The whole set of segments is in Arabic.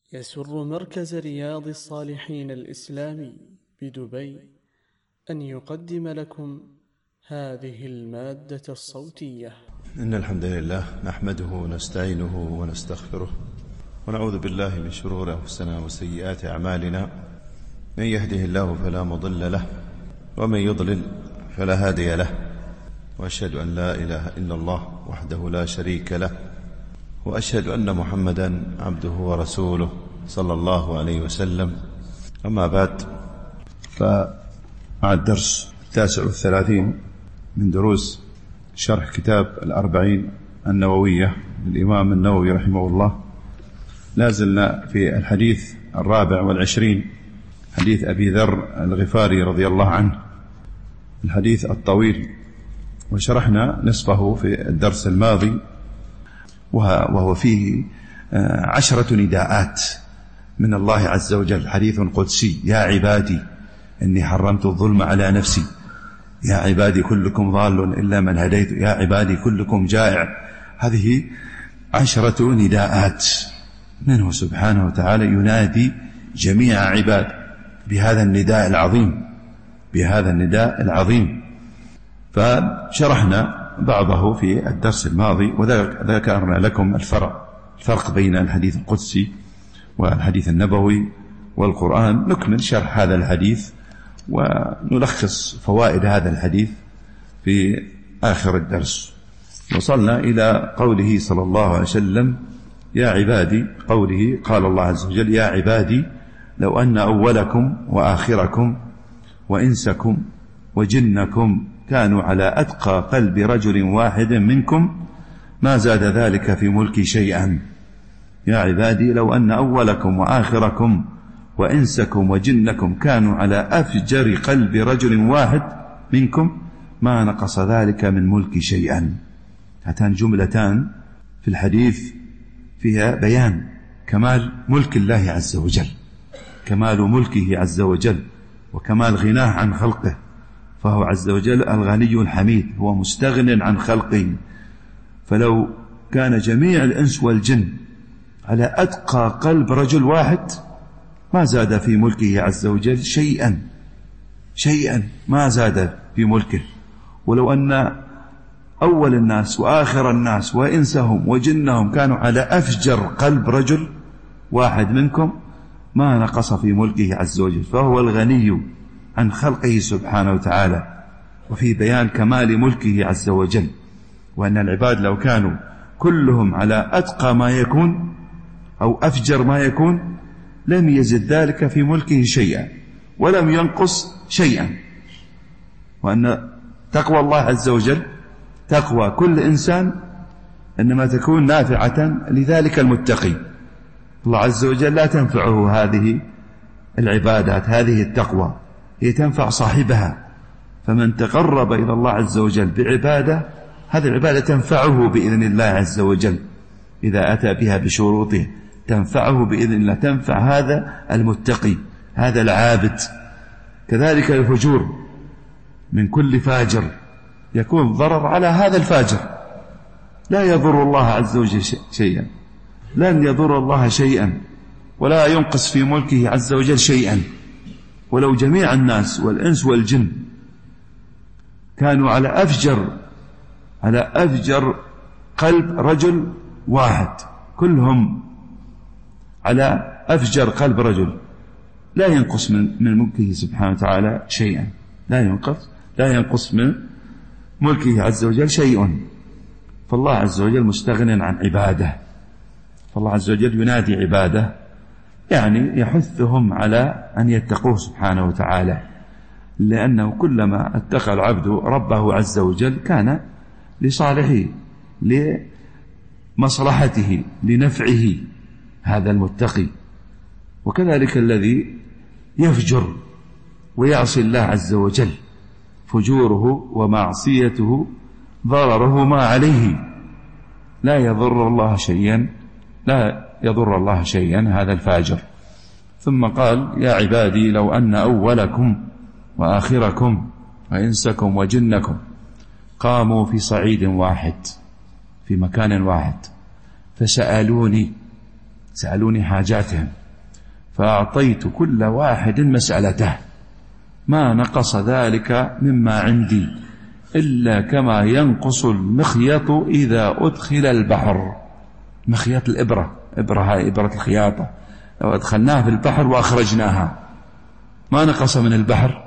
يسر مركز رياض الصالحين الإسلامي بدبي أن يقدم لكم هذه المادة الصوتية. إن الحمد لله نحمده ونستعينه ونستغفره ونعوذ بالله من شرور أنفسنا وسيئات أعمالنا. من يهده الله فلا مضل له ومن يضلل فلا هادي له، وأشهد أن لا إله إلا الله وحده لا شريك له، وأشهد أن محمدا عبده ورسوله صلى الله عليه وسلم. أما بعد، فمع الدرس 39 من دروس شرح كتاب الأربعين النووية للإمام النووي رحمه الله، لازلنا في الحديث 24، حديث أبي ذر الغفاري رضي الله عنه، الحديث الطويل، وشرحنا نصفه في الدرس الماضي، وهو فيه 10 نداءات من الله عز وجل، حديث قدسي: يا عبادي إني حرمت الظلم على نفسي، يا عبادي كلكم ضال إلا من هديت، يا عبادي كلكم جائع. هذه 10 نداءات منه سبحانه وتعالى ينادي جميع عباد بهذا النداء العظيم، بهذا النداء العظيم. فشرحنا بعضه في الدرس الماضي، وذكرنا لكم الفرق بين الحديث القدسي والحديث النبوي والقرآن. نكمل شرح هذا الحديث ونلخص فوائد هذا الحديث في آخر الدرس. وصلنا إلى قوله صلى الله عليه وسلم: يا عبادي، قوله قال الله عز وجل: يا عبادي لو أن أولكم وآخركم وإنسكم وجنكم كانوا على أتقى قلب رجل واحد منكم ما زاد ذلك في ملكي شيئا. يا عبادي لو أن أولكم وآخركم وإنسكم وجنكم كانوا على أفجر قلب رجل واحد منكم ما نقص ذلك من ملكي شيئا. هاتان جملتان في الحديث فيها بيان كمال ملك الله عز وجل، كمال ملكه عز وجل، وكمال غناه عن خلقه، فهو عز وجل الغني الحميد، هو مستغن عن خلقه. فلو كان جميع الإنس والجن على أتقى قلب رجل واحد ما زاد في ملكه عز وجل شيئا ما زاد في ملكه. ولو أن أول الناس وآخر الناس وإنسهم وجنهم كانوا على أفجر قلب رجل واحد منكم ما نقص في ملكه عز وجل، فهو الغني عن خلقه سبحانه وتعالى. وفي بيان كمال ملكه عز وجل، وأن العباد لو كانوا كلهم على أتقى ما يكون أو أفجر ما يكون لم يزد ذلك في ملكه شيئا ولم ينقص شيئا. وأن تقوى الله عز وجل، تقوى كل إنسان، إنما تكون نافعة لذلك المتقي. الله عز وجل لا تنفعه هذه العبادات، هذه التقوى، هي تنفع صاحبها. فمن تقرب إلى الله عز وجل بعبادة، هذه العبادة تنفعه بإذن الله عز وجل إذا أتى بها بشروطه، تنفعه بإذن الله، تنفع هذا المتقي، هذا العابد. كذلك الفجور من كل فاجر يكون ضرر على هذا الفاجر، لا يضر الله عز وجل شيئا، لن يضر الله شيئا ولا ينقص في ملكه عز وجل شيئا. ولو جميع الناس والإنس والجن كانوا على أفجر قلب رجل واحد، كلهم على أفجر قلب رجل، لا ينقص من ملكه سبحانه وتعالى شيئا، لا ينقص من ملكه عز وجل شيء. فالله عز وجل مستغن عن عباده، فالله عز وجل ينادي عباده، يعني يحثهم على أن يتقوه سبحانه وتعالى، لأنه كلما اتقى العبد ربه عز وجل كان لصالحه، لمصلحته، لنفعه هذا المتقي. وكذلك الذي يفجر ويعصي الله عز وجل، فجوره ومعصيته ضرره ما عليه، لا يضر الله شيئا هذا الفاجر. ثم قال: يا عبادي لو أن أولكم وآخركم وإنسكم وجنكم قاموا في صعيد واحد، في مكان واحد، فسألوني سألوني حاجاتهم فأعطيت كل واحد مسألته، ما نقص ذلك مما عندي إلا كما ينقص المخيط إذا أدخل البحر. مخيط الإبرة، هاي إبرة الخياطة، لو أدخلناها في البحر وأخرجناها ما نقص من البحر،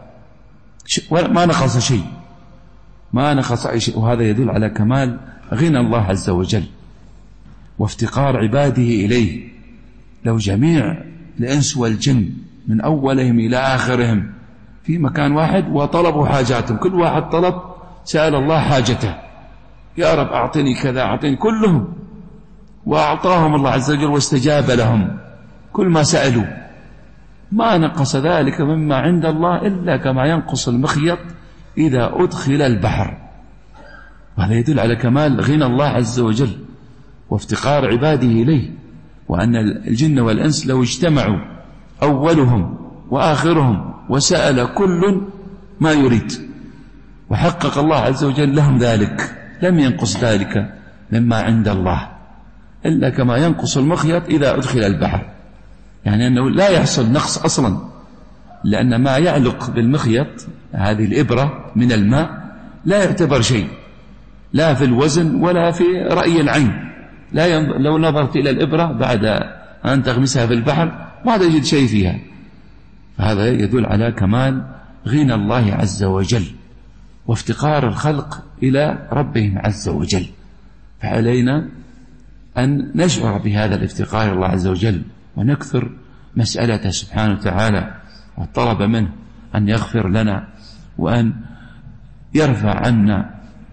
ما نقص شيء، ما نقص أي شيء. وهذا يدل على كمال غنى الله عز وجل وافتقار عباده إليه. لو جميع الإنس والجن من أولهم إلى آخرهم في مكان واحد وطلبوا حاجاتهم، كل واحد طلب سأل الله حاجته، يا رب أعطني كذا أعطني، كلهم، وأعطاهم الله عز وجل واستجاب لهم كل ما سألوا، ما نقص ذلك مما عند الله إلا كما ينقص المخيط إذا أدخل البحر. وهذا يدل على كمال غنى الله عز وجل وافتقار عباده إليه، وأن الجن والإنس لو اجتمعوا أولهم وآخرهم وسأل كل ما يريد وحقق الله عز وجل لهم ذلك، لم ينقص ذلك مما عند الله إلا كما ينقص المخيط إذا أدخل البحر. يعني أنه لا يحصل نقص أصلا، لأن ما يعلق بالمخيط هذه الإبرة من الماء لا يعتبر شيء، لا في الوزن ولا في رأي العين. لو نظرت إلى الإبرة بعد أن تغمسها في البحر ما تجد شيء فيها. فهذا يدل على كمال غنى الله عز وجل وافتقار الخلق إلى ربهم عز وجل. فعلينا أن نشعر بهذا الافتقار الله عز وجل ونكثر مسألته سبحانه وتعالى والطلب منه أن يغفر لنا وأن يرفع عنا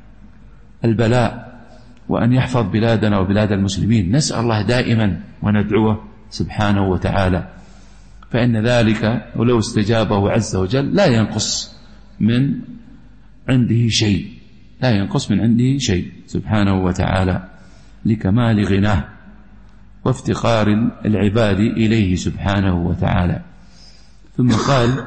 البلاء وأن يحفظ بلادنا وبلاد المسلمين. نسأل الله دائما وندعوه سبحانه وتعالى، فإن ذلك ولو استجابه عز وجل لا ينقص من عنده شيء، لا ينقص من عنده شيء سبحانه وتعالى لكمال غناه وافتقار العباد إليه سبحانه وتعالى. ثم قال: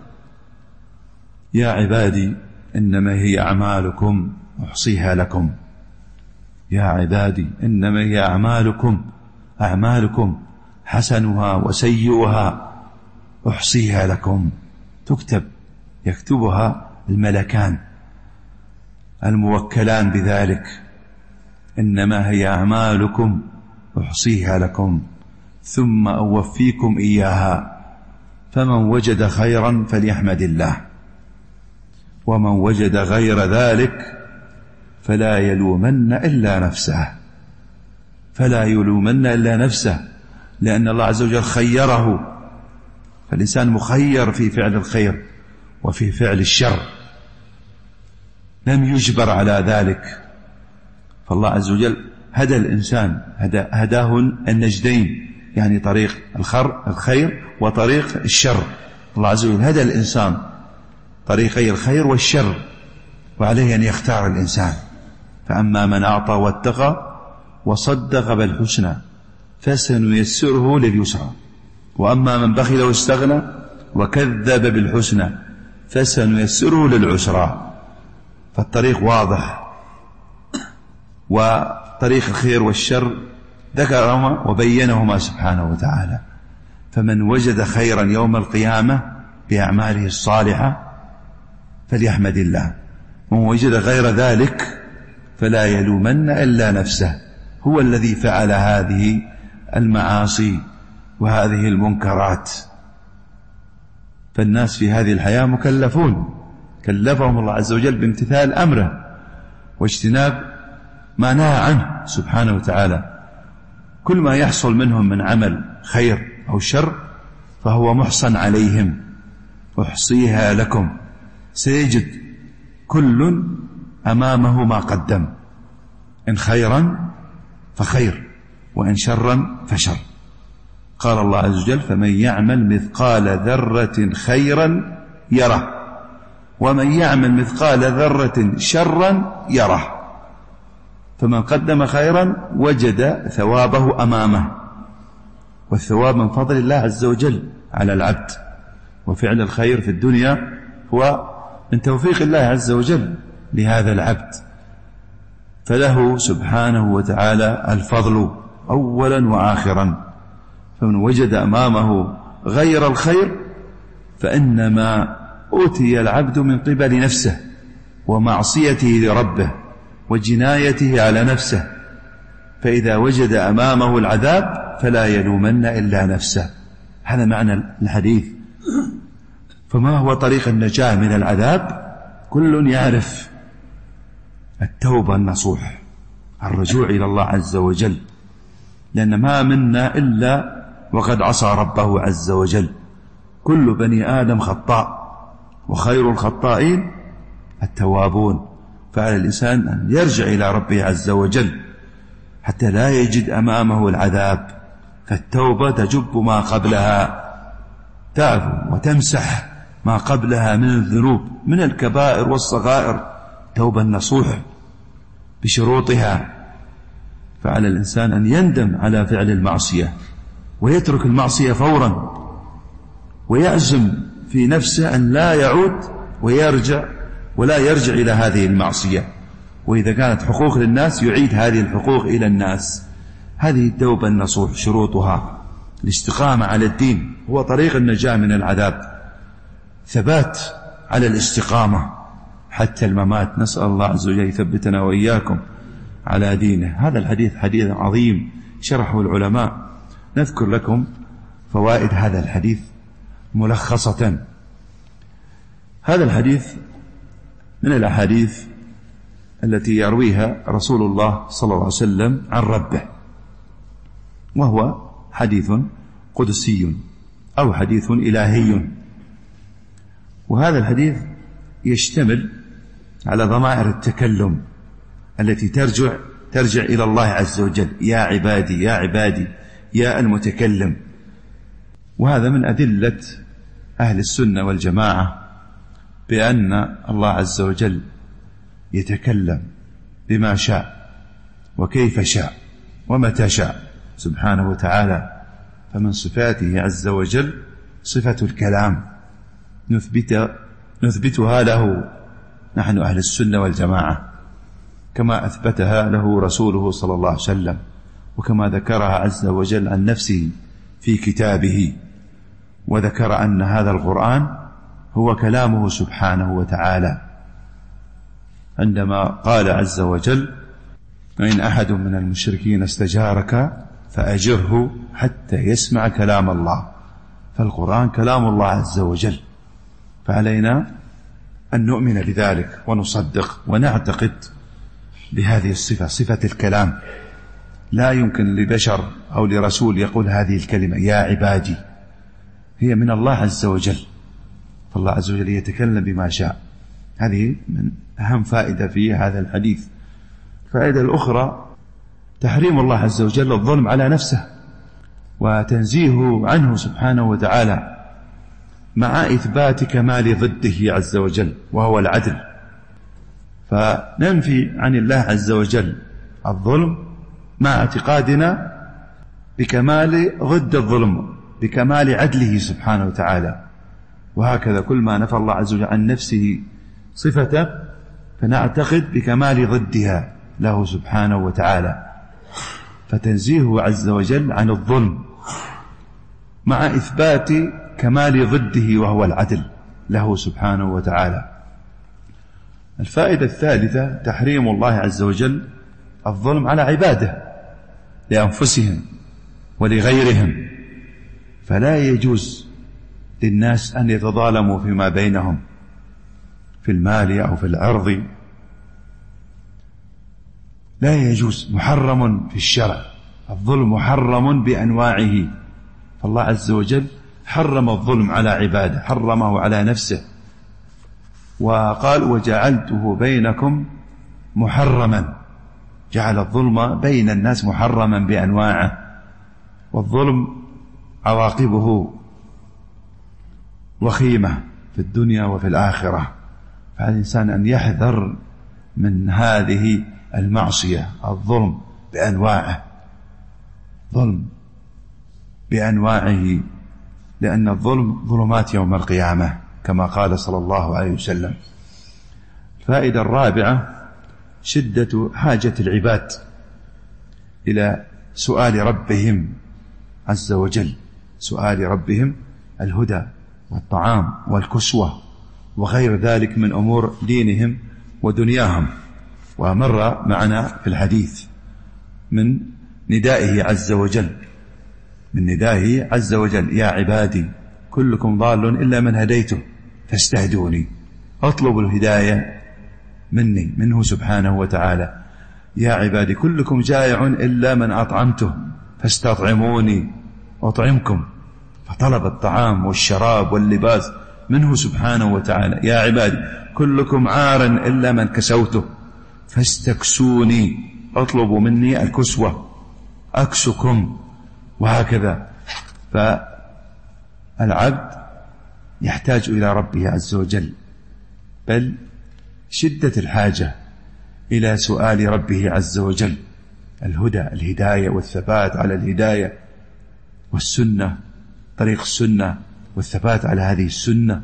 يا عبادي إنما هي أعمالكم أحصيها لكم. يا عبادي إنما هي أعمالكم حسنها وسيئها أحصيها لكم. تكتب، يكتبها الملكان الموكلان بذلك. إنما هي أعمالكم أحصيها لكم ثم أوفيكم إياها، فمن وجد خيرا فليحمد الله، ومن وجد غير ذلك فلا يلومن إلا نفسه، لأن الله عز وجل خيره، فالإنسان مخير في فعل الخير وفي فعل الشر، لم يجبر على ذلك. فالله عز وجل هدى الإنسان، هداه النجدين، يعني طريق الخير وطريق الشر. الله عز وجل هدى الإنسان طريقي الخير والشر، وعليه أن يختار الإنسان. فأما من أعطى واتقى وصدق بالحسنى فسنيسره لليسرى، وأما من بخل واستغنى وكذب بالحسنى فسنيسره للعسرى. فالطريق واضح، وطريق الخير والشر ذكرهما وبينهما سبحانه وتعالى. فمن وجد خيرا يوم القيامة بأعماله الصالحة فليحمد الله، ومن وجد غير ذلك فلا يلومن إلا نفسه، هو الذي فعل هذه المعاصي وهذه المنكرات. فالناس في هذه الحياة مكلفون، كلفهم الله عز وجل بامتثال أمره واجتناب ما نهى عنه سبحانه وتعالى. كل ما يحصل منهم من عمل خير أو شر فهو محصن عليهم. أحصيها لكم، سيجد كل أمامه ما قدم، إن خيرا فخير وإن شرا فشر. قال الله عز وجل: فمن يعمل مثقال ذرة خيرا يره، ومن يعمل مثقال ذرة شرا يره. فمن قدم خيرا وجد ثوابه أمامه، والثواب من فضل الله عز وجل على العبد، وفعل الخير في الدنيا هو من توفيق الله عز وجل لهذا العبد، فله سبحانه وتعالى الفضل أولا وآخرا. فمن وجد أمامه غير الخير فإنما أوتي العبد من قبل نفسه ومعصيته لربه وجنايته على نفسه، فإذا وجد أمامه العذاب فلا يلومن إلا نفسه. هذا معنى الحديث. فما هو طريق النجاة من العذاب؟ كل يعرف التوبة النصوح، الرجوع إلى الله عز وجل، لأن ما منا إلا وقد عصى ربه عز وجل. كل بني آدم خطاء وخير الخطائين التوابون، فعلى الإنسان أن يرجع إلى ربه عز وجل حتى لا يجد أمامه العذاب، فالتوبة تجب ما قبلها، تعفو وتمسح ما قبلها من الذنوب من الكبائر والصغائر، توبة نصوح بشروطها. فعلى الإنسان أن يندم على فعل المعصية ويترك المعصية فورا، ويعزم في نفسه أن لا يعود ولا يرجع إلى هذه المعصية، وإذا كانت حقوق للناس يعيد هذه الحقوق إلى الناس. هذه التوبة النصوح شروطها الاستقامة على الدين، هو طريق النجاة من العذاب، ثبات على الاستقامة حتى الممات. نسأل الله عز وجل يثبتنا وإياكم على دينه. هذا الحديث حديث عظيم شرحه العلماء. نذكر لكم فوائد هذا الحديث ملخصة. هذا الحديث من الأحاديث التي يرويها رسول الله صلى الله عليه وسلم عن ربه، وهو حديث قدسي أو حديث إلهي. وهذا الحديث يشتمل على ضمائر التكلم التي ترجع إلى الله عز وجل، يا عبادي يا عبادي يا المتكلم. وهذا من أدلة أهل السنة والجماعة بأن الله عز وجل يتكلم بما شاء وكيف شاء ومتى شاء سبحانه وتعالى. فمن صفاته عز وجل صفة الكلام نثبتها له نحن أهل السنة والجماعة، كما أثبتها له رسوله صلى الله عليه وسلم، وكما ذكرها عز وجل عن نفسه في كتابه، وذكر أن هذا القرآن هو كلامه سبحانه وتعالى، عندما قال عز وجل: وإن أحد من المشركين استجارك فأجره حتى يسمع كلام الله. فالقرآن كلام الله عز وجل، فعلينا أن نؤمن بذلك ونصدق ونعتقد بهذه الصفة، صفة الكلام. لا يمكن لبشر أو لرسول يقول هذه الكلمة يا عبادي، هي من الله عز وجل، فالله عز وجل يتكلم بما شاء. هذه من أهم فائدة في هذا الحديث. الفائدة الأخرى تحريم الله عز وجل الظلم على نفسه وتنزيهه عنه سبحانه وتعالى، مع إثبات كمال ضده عز وجل وهو العدل. فننفي عن الله عز وجل الظلم مع اعتقادنا بكمال ضد الظلم، بكمال عدله سبحانه وتعالى. وهكذا كل ما نفى الله عز وجل عن نفسه صفته فنعتقد بكمال ضدها له سبحانه وتعالى، فتنزيهه عز وجل عن الظلم مع إثبات كمال ضده وهو العدل له سبحانه وتعالى. الفائدة الثالثة تحريم الله عز وجل الظلم على عباده لأنفسهم ولغيرهم، فلا يجوز للناس أن يتظالموا فيما بينهم في المال أو في العرض، لا يجوز، محرم في الشرع. الظلم محرم بأنواعه، فالله عز وجل حرم الظلم على عباده، حرمه على نفسه، وقال: وجعلته بينكم محرما. جعل الظلم بين الناس محرما بأنواعه، والظلم عواقبه وخيمة في الدنيا وفي الآخرة. فعلى الإنسان أن يحذر من هذه المعصية، الظلم بأنواعه، ظلم بأنواعه، لأن الظلم ظلمات يوم القيامة كما قال صلى الله عليه وسلم. الفائدة الرابعة شدة حاجة العباد إلى سؤال ربهم عز وجل، سؤال ربهم الهدى والطعام والكسوة وغير ذلك من أمور دينهم ودنياهم. ومر معنا في الحديث من ندائه عز وجل، من ندائه عز وجل: يا عبادي كلكم ضال إلا من هديته فاستهدوني. اطلبوا الهداية منه سبحانه وتعالى. يا عبادي كلكم جائع إلا من أطعمته فاستطعموني أطعمكم. فطلب الطعام والشراب واللباس منه سبحانه وتعالى. يا عبادي كلكم عار إلا من كسوته فاستكسوني، اطلبوا مني الكسوة أكسكم. وهكذا. فالعبد يحتاج إلى ربه عز وجل، بل شدة الحاجة إلى سؤال ربه عز وجل الهداية والثبات على الهداية والسنة، طريق السنة والثبات على هذه السنة.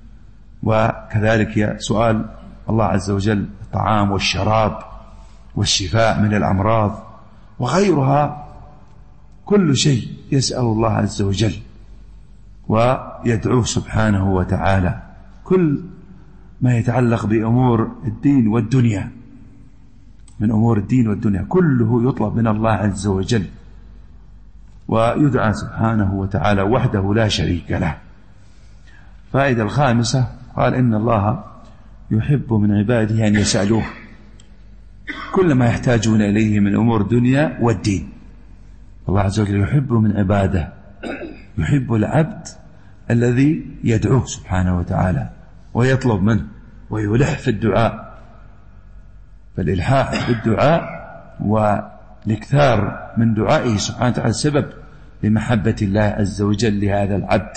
وكذلك سؤال الله عز وجل الطعام والشراب والشفاء من الأمراض وغيرها، كل شيء يسأل الله عز وجل ويدعوه سبحانه وتعالى. كل ما يتعلق بأمور الدين والدنيا، من أمور الدين والدنيا كله يطلب من الله عز وجل ويدعى سبحانه وتعالى وحده لا شريك له. فائدة الخامسة قال: إن الله يحب من عباده أن يسألوه كل ما يحتاجون إليه من أمور الدنيا والدين. الله عز وجل يحب من عباده، يحب العبد الذي يدعوه سبحانه وتعالى ويطلب منه ويلح في الدعاء. فالإلحاح في الدعاء والاكثار من دعائه سبحانه وتعالى سبب لمحبة الله عز وجل لهذا العبد.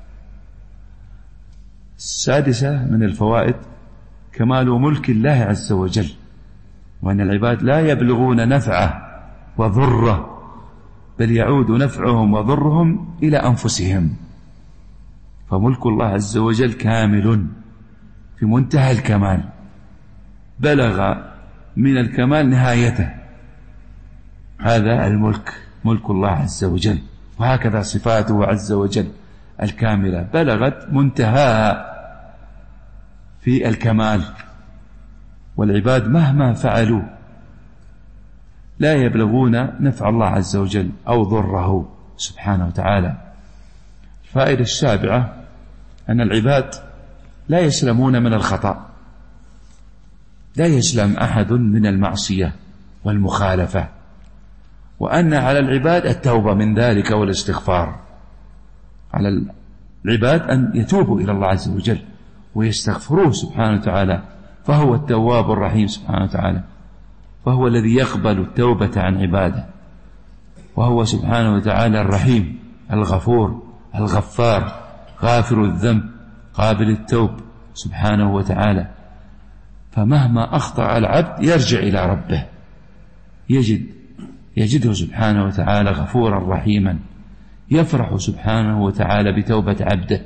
السادسة من الفوائد كمال ملك الله عز وجل، وأن العباد لا يبلغون نفعه وضره، بل يعود نفعهم وضرهم إلى أنفسهم. فملك الله عز وجل كامل في منتهى الكمال، بلغ من الكمال نهايته. هذا الملك، ملك الله عز وجل. وهكذا صفاته عز وجل الكاملة بلغت منتهاها في الكمال. والعباد مهما فعلوا لا يبلغون نفع الله عز وجل أو ضره سبحانه وتعالى. الفائدة السابعة أن العباد لا يسلمون من الخطأ، لا يسلم أحد من المعصية والمخالفة، وأن على العباد التوبة من ذلك والاستغفار. على العباد أن يتوبوا إلى الله عز وجل ويستغفروه سبحانه وتعالى، فهو التواب الرحيم سبحانه وتعالى، فهو الذي يقبل التوبة عن عباده، وهو سبحانه وتعالى الرحيم الغفور الغفار غافر الذنب قابل التوب سبحانه وتعالى. فمهما أخطأ العبد يرجع إلى ربه يجده سبحانه وتعالى غفورا رحيما، يفرح سبحانه وتعالى بتوبة عبده.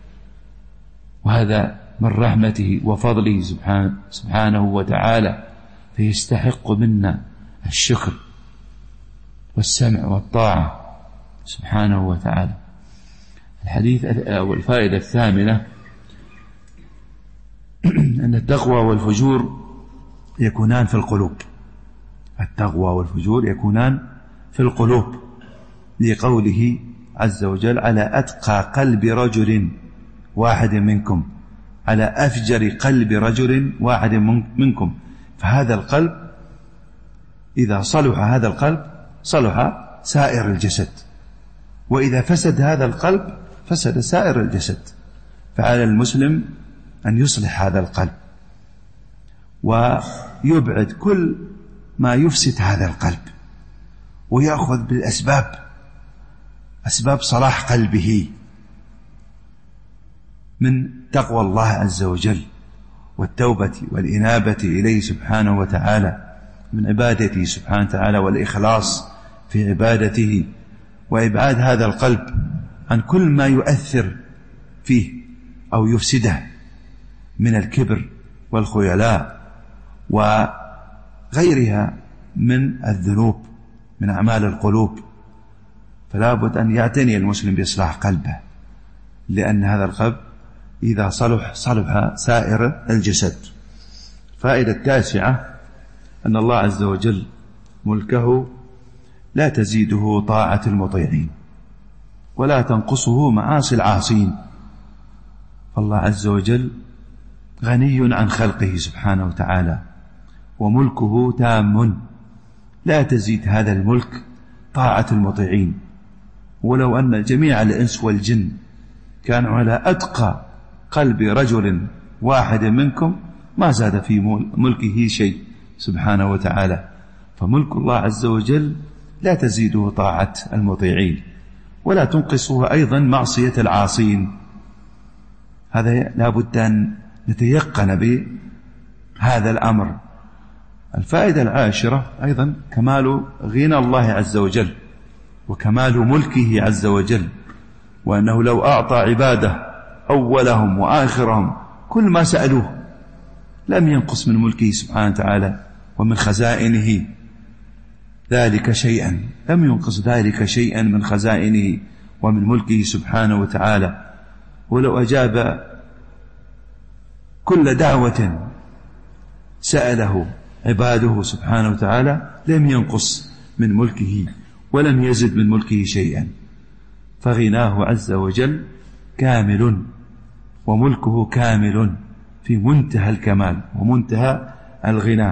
وهذا من رحمته وفضله سبحانه وتعالى، فيستحق منا الشكر والسمع والطاعة سبحانه وتعالى. الحديث أو الفائدة الثامنة أن التقوى والفجور يكونان في القلوب. التقوى والفجور يكونان في القلوب، لقوله عز وجل: على أتقى قلب رجل واحد منكم، على أفجر قلب رجل واحد منكم. فهذا القلب إذا صلح هذا القلب صلح سائر الجسد، وإذا فسد هذا القلب فسد سائر الجسد. فعلى المسلم أن يصلح هذا القلب ويبعد كل ما يفسد هذا القلب، ويأخذ بالأسباب، أسباب صلاح قلبه من تقوى الله عز وجل والتوبة والإنابة إليه سبحانه وتعالى، من عبادته سبحانه وتعالى والإخلاص في عبادته، وإبعاد هذا القلب عن كل ما يؤثر فيه أو يفسده من الكبر والخيلاء وغيرها من الذنوب من أعمال القلوب. فلا بد أن يعتني المسلم بإصلاح قلبه، لأن هذا القلب إذا صلح سائر الجسد. فائدة التاسعة أن الله عز وجل ملكه لا تزيده طاعة المطيعين ولا تنقصه معاصي العاصين، فالله عز وجل غني عن خلقه سبحانه وتعالى، وملكه تام لا تزيد هذا الملك طاعة المطيعين. ولو أن جميع الإنس والجن كانوا على أتقى قلب رجل واحد منكم ما زاد في ملكه شيء سبحانه وتعالى. فملك الله عز وجل لا تزيده طاعة المطيعين ولا تنقصه أيضا معصية العاصين. هذا لا بد أن نتيقن بهذا الأمر. الفائدة العاشرة أيضا كمال غنى الله عز وجل وكمال ملكه عز وجل، وأنه لو أعطى عباده أولهم وآخرهم كل ما سألوه لم ينقص من ملكه سبحانه وتعالى ومن خزائنه ذلك شيئا، لم ينقص ذلك شيئا من خزائنه ومن ملكه سبحانه وتعالى. ولو أجاب كل دعوة سأله عباده سبحانه وتعالى لم ينقص من ملكه ولم يزد من ملكه شيئا. فغناه عز وجل كامل وملكه كامل في منتهى الكمال ومنتهى الغنى.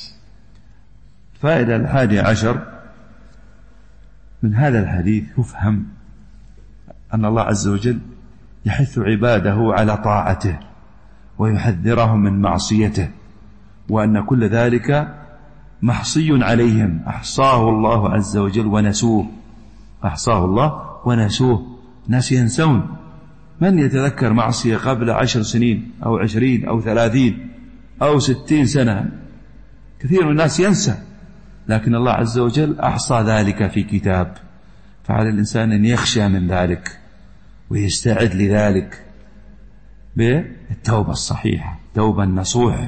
فائدة 11 من هذا الحديث يفهم أن الله عز وجل يحث عباده على طاعته ويحذرهم من معصيته، وأن كل ذلك محصي عليهم، أحصاه الله عز وجل ونسوه، أحصاه الله ونسوه. ناس ينسون، من يتذكر معصية قبل 10 سنين أو 20 أو 30 أو 60 سنة؟ كثير من الناس ينسى، لكن الله عز وجل أحصى ذلك في كتاب. فعلى الإنسان أن يخشى من ذلك ويستعد لذلك بالتوبة الصحيحة، توبة النصوح،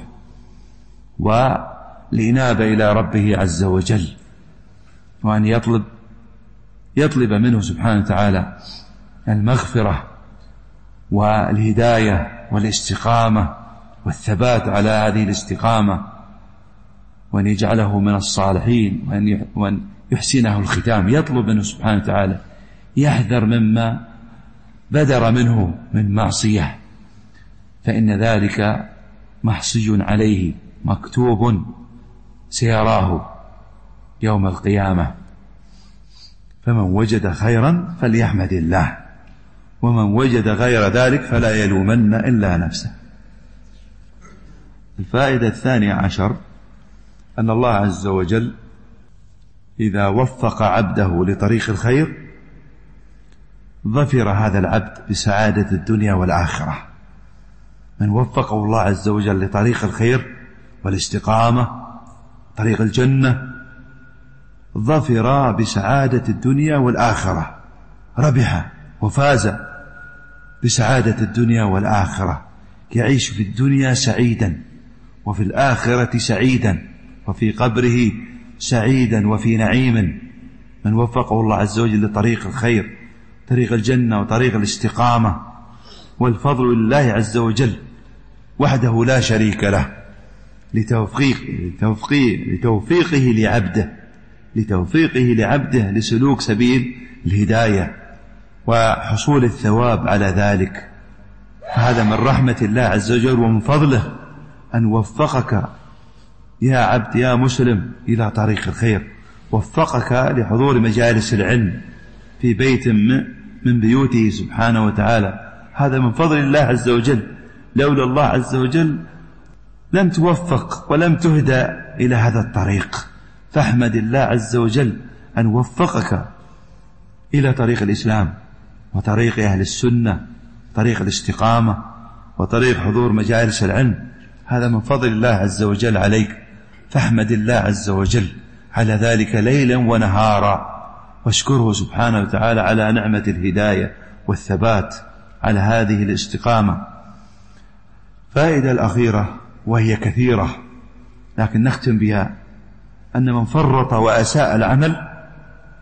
والإنابة إلى ربه عز وجل، وأن يطلب منه سبحانه وتعالى المغفرة والهداية والاستقامة والثبات على هذه الاستقامة، وأن يجعله من الصالحين، وأن يحسنه الختام. يطلب منه سبحانه وتعالى يحذر مما بدر منه من معصية، فإن ذلك محصي عليه مكتوب سيراه يوم القيامة. فمن وجد خيرا فليحمد الله، ومن وجد غير ذلك فلا يلومن إلا نفسه. الفائدة 12 أن الله عز وجل إذا وفق عبده لطريق الخير ظفر هذا العبد بسعادة الدنيا والآخرة. من وفقه الله عز وجل لطريق الخير والاستقامة طريق الجنة ظفر بسعادة الدنيا والآخرة، ربح وفاز بسعادة الدنيا والآخرة، يعيش في الدنيا سعيدا وفي الآخرة سعيدا وفي قبره سعيدا وفي نعيم. من وفقه الله عز وجل لطريق الخير طريق الجنة وطريق الاستقامة، والفضل لله عز وجل وحده لا شريك له لتوفيقه لعبده لسلوك سبيل الهداية وحصول الثواب على ذلك. فهذا من رحمة الله عز وجل ومن فضله أن وفقك يا عبد يا مسلم إلى طريق الخير، وفقك لحضور مجالس العلم في بيت من بيوته سبحانه وتعالى. هذا من فضل الله عز وجل، لولا الله عز وجل لم توفق ولم تهدى إلى هذا الطريق. فاحمد الله عز وجل أن وفقك إلى طريق الإسلام وطريق أهل السنة، طريق الاستقامة وطريق حضور مجالس العلم. هذا من فضل الله عز وجل عليك، فاحمد الله عز وجل على ذلك ليلا ونهارا، واشكره سبحانه وتعالى على نعمة الهداية والثبات على هذه الاستقامة. فائدة الأخيرة وهي كثيرة لكن نختم بها، أن من فرط وأساء العمل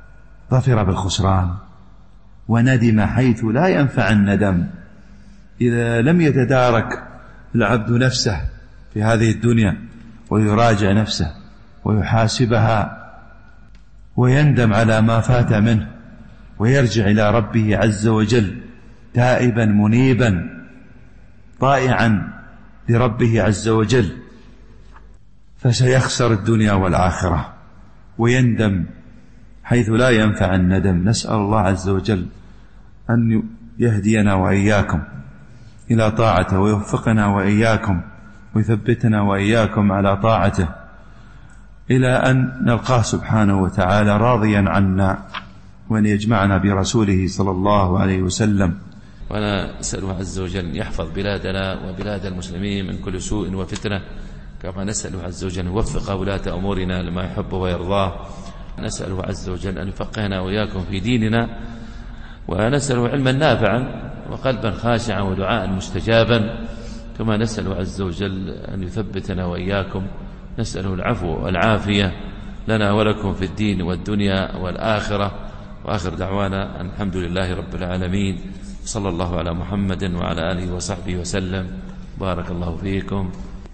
ظفر بالخسران وندم حيث لا ينفع الندم. إذا لم يتدارك العبد نفسه في هذه الدنيا ويراجع نفسه ويحاسبها ويندم على ما فات منه ويرجع إلى ربه عز وجل تائبا منيبا طائعا لربه عز وجل، فسيخسر الدنيا والآخرة ويندم حيث لا ينفع الندم. نسأل الله عز وجل أن يهدينا وإياكم إلى طاعته ويوفقنا وإياكم ويثبتنا وإياكم على طاعته إلى أن نلقاه سبحانه وتعالى راضيا عنا، وأن يجمعنا برسوله صلى الله عليه وسلم. وأنا أسأله عز وجل يحفظ بلادنا وبلاد المسلمين من كل سوء وفتنة، كما نسأله عز وجل يوفق ولاة أمورنا لما يحب ويرضاه. نسأله عز وجل أن يفقهنا وإياكم في ديننا، ونسأله علما نافعا وقلبا خاشعا ودعاء مستجابا، كما نسأله عز وجل أن يثبتنا وإياكم. نسأله العفو والعافية لنا ولكم في الدين والدنيا والآخرة. وآخر دعوانا الحمد لله رب العالمين، صلى الله على محمد وعلى آله وصحبه وسلم. بارك الله فيكم.